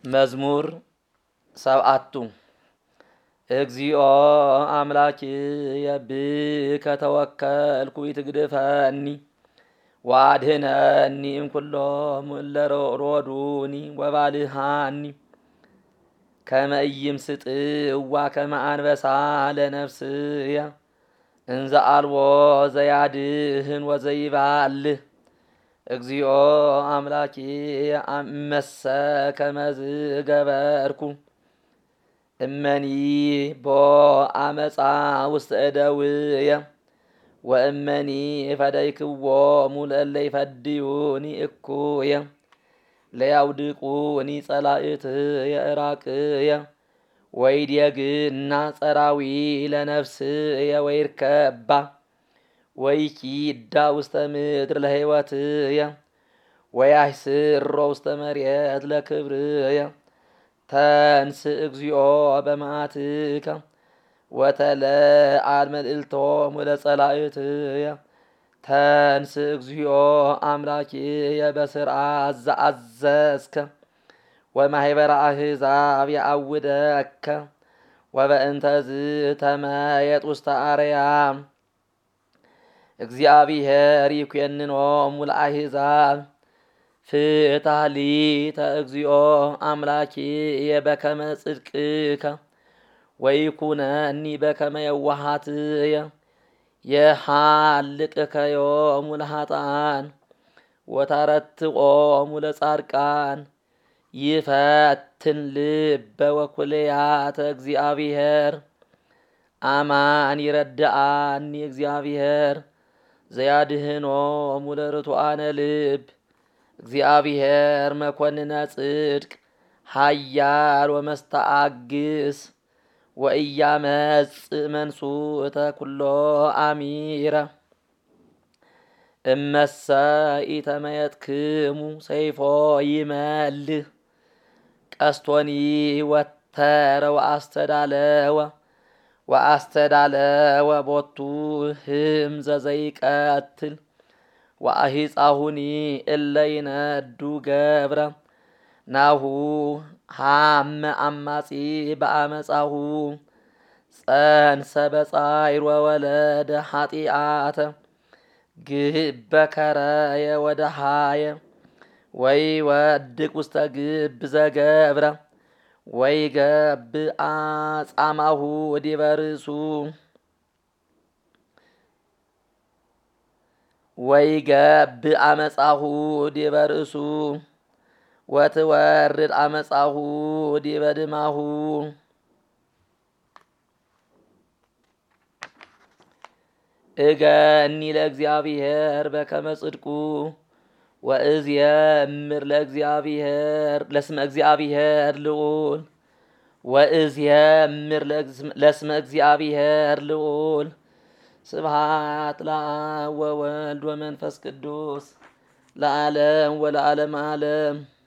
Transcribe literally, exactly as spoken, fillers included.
መዝሙር ሰብዓቱ እግዚኦ አምላኪየ ብከ ተወከልኩ ይትግድፈኒ ወአድኅነኒ እምኩሎሙ እለ ሮዱኒ ወባልሐኒ ከመ ኢይምስጥዋ ከመ አንበሳ ለነፍስየ እንዘ አልቦ ዘያድኅን ወዘይባልህ እግዚኦ አምላኪየ እመሰ ከመዝ ገበርኩ እመኒ ቦ አመፃ ውስተ እደውየ ወእመኒ ፈደይክዎሙ ለእለ ይፈድዩኒ እኩየ ለያውድቁኒ ጸላእትየ ዕራቅየ ወይዴግና ጸራዊ ለነፍስየ ወይርከባ ወይኪዳ ውስተ ምድር ለሕይወትየ ወያሕስሮ ውስተ መሬት ለክብርየ ተንሥእ እግዚኦ በመዓትከ ወተለዓል መልዕልቶሙ ለጸላእትየ ተንሥእ እግዚኦ አምላኪየ በስርዓት ዘአዘዝከ ወማኅበረ አሕዛብ ያዕውደከ ወበእንተዝ ተመየጥ ውስተ አርያም እግዚአብሔር ይኰንኖሙ ለአሕዛብ ፍትሐ ሊተ እግዚኦ አምላኪየ በከመ ጽድቅከ ወይኩነኒ በከመ የዋሃትየ የሐልቅከዮሙ ለኃጥኣን ወታረትቆሙ ለጻድቃን ይፈትን ልበ ወኩልያተ እግዚአብሔር አማን ይረድአኒ እግዚአብሔር ዘያድኅኖሙ ለርቱዓነ ልብ እግዚአብሔር መኰንነ ጽድቅ ኃያል ወመስተአግስ ወኢያመጽእ መንሱተ ኩሎ አሚረ እመሰ ኢተመየጥክሙ ሰይፎ ይመልህ ቀስቶኒ ወተረ ወአስተዳለወ ወአስተዳለወ ቦቱ ህምዘ ዘይቀትል ወአሂጻሁኒ እለ ይነዱ ገብረ ናሁ ሃመ አማጺ በአመጻሁ ጸንሰ በጻዕር ወወለደ ኃጢአተ ግበ ከረየ ወደሃየ ወይወድቅ ውስተ ግብ ዘገብረ ወይገብእ አጻማሁ ዲበ ርእሱ ወይገብእ አመጻሁ ዲበ ርእሱ ወትወርድ አመጻሁ ዲበ ድማሁ እገኒ ለእግዚአብሔር በከመ ጽድቁ ወእዝየምር ለእግዚአብሔር ለስመ እግዚአብሔር ልዑል ወእዝየምር ለስመ እግዚአብሔር ልዑል ስብሐት ለአብ ወወልድ ወመንፈስ ቅዱስ ለዓለም ወለዓለመ ዓለም።